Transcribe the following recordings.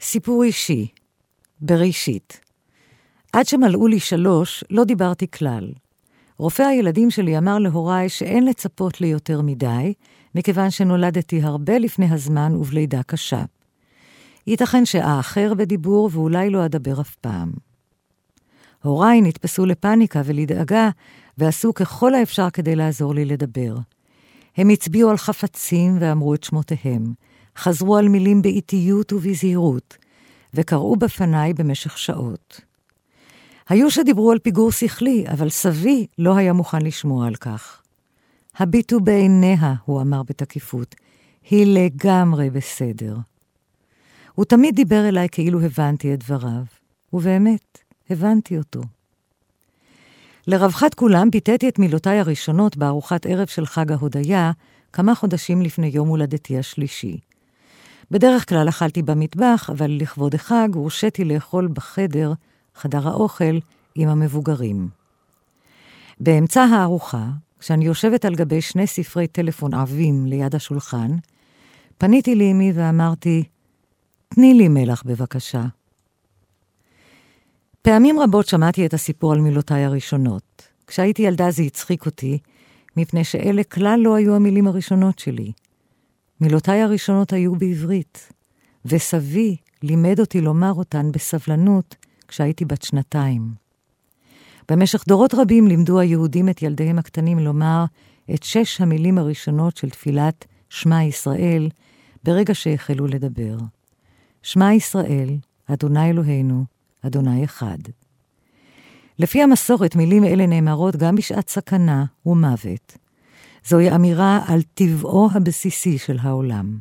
סיפור אישי, בראשית. עד שמלאו לי 3, לא דיברתי כלל. רופא הילדים שלי אמר להוריי שאין לצפות לי יותר מדי, מכיוון שנולדתי הרבה לפני הזמן ובלידה קשה. ייתכן שהאחר בדיבור ואולי לא אדבר אף פעם. הוריי נתפסו לפניקה ולדאגה, ועשו ככל האפשר כדי לעזור לי לדבר. הם הצביעו על חפצים ואמרו את שמותיהם, חזרו על מילים באיטיות ובזהירות, וקראו בפניי במשך שעות. היו שדיברו על פיגור שכלי, אבל סבי לא היה מוכן לשמוע על כך. הביטו בעיניה, הוא אמר בתקיפות, היא לגמרי בסדר. הוא תמיד דיבר אליי כאילו הבנתי את דבריו, ובאמת הבנתי אותו. לרווחת כולם ביטאתי את מילותיי הראשונות בארוחת ערב של חג ההודיה, כמה חודשים לפני יום הולדתי השלישי. בדרך כלל אכלתי במטבח, אבל לכבוד החג הורשיתי לאכול בחדר, חדר האוכל, עם המבוגרים. באמצע הארוחה, כשאני יושבת על גבי 2 ספרי טלפון עבים ליד השולחן, פניתי לאמי ואמרתי, תני לי מלח בבקשה. פעמים רבות שמעתי את הסיפור על מילותיי הראשונות. כשהייתי ילדה זה הצחיק אותי, מפני שאלה כלל לא היו המילים הראשונות שלי. מילותיי הראשונות היו בעברית, וסבי לימד אותי לומר אותן בסבלנות כשהייתי בת 2. במשך דורות רבים לימדו היהודים את ילדיהם הקטנים לומר את 6 המילים הראשונות של תפילת שמע ישראל ברגע שהחלו לדבר. שמע ישראל, אדוני אלוהינו, אדוני אחד. לפי המסורת מילים אלה נאמרות גם בשעת סכנה ומוות. זוהי אמירה על טבעו הבסיסי של העולם.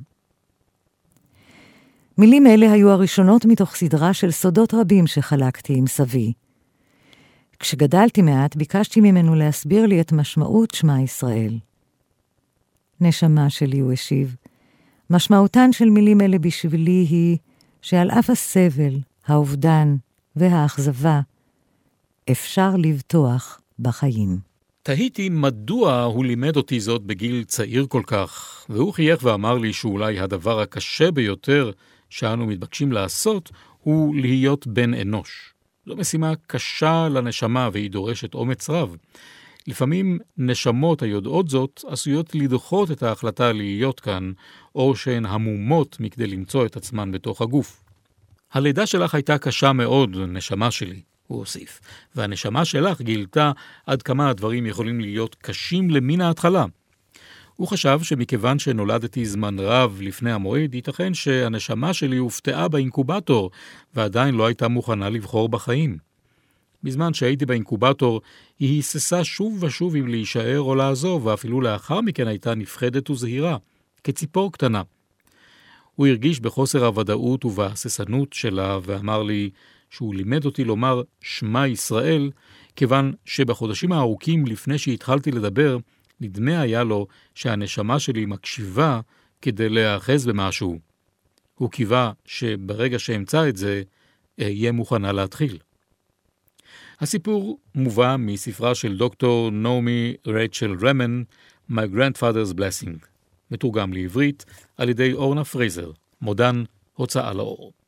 מילים אלה היו הראשונות מתוך סדרה של סודות רבים שחלקתי עם סבי. כשגדלתי מעט ביקשתי ממנו להסביר לי את משמעות שמע ישראל. נשמה שלי, הוא השיב, משמעותן של מילים אלה בשבילי היא שעל אף הסבל, האובדן והאכזבה, אפשר לבטוח בחיים. תהיתי מדוע הוא לימד אותי זאת בגיל צעיר כל כך, והוא חייך ואמר לי שאולי הדבר הקשה ביותר שאנו מתבקשים לעשות הוא להיות בן אנוש. זו משימה קשה לנשמה והיא דורשת אומץ רב. לפעמים נשמות היודעות זאת עשויות לדחות את ההחלטה להיות כאן, או שהן המומות מכדי למצוא את עצמן בתוך הגוף. הלידה שלך הייתה קשה מאוד, נשמה שלי, הוא הוסיף, והנשמה שלך גילתה עד כמה הדברים יכולים להיות קשים למין ההתחלה. הוא חשב שמכיוון שנולדתי זמן רב לפני המועד, ייתכן שהנשמה שלי הופתעה באינקובטור, ועדיין לא הייתה מוכנה לבחור בחיים. בזמן שהייתי באינקובטור, היא היססה שוב ושוב אם להישאר או לעזוב, ואפילו לאחר מכן הייתה נפחדת וזהירה, כציפור קטנה. הוא הרגיש בחוסר הוודאות ובהססנות שלה, ואמר לי שהוא לימד אותי לומר שמע ישראל, כיוון שבחודשים הארוכים לפני שהתחלתי לדבר, נדמה היה לו שהנשמה שלי מקשיבה כדי להאחז במשהו. הוא קיווה שברגע שאמצא את זה, אהיה מוכנה להתחיל. הסיפור מובא מספרה של דוקטור נעמי רייצ'ל רמן, My Grandfather's Blessing, מתורגם לעברית על ידי אורנה פרייזר, מודן, הוצאה לאור.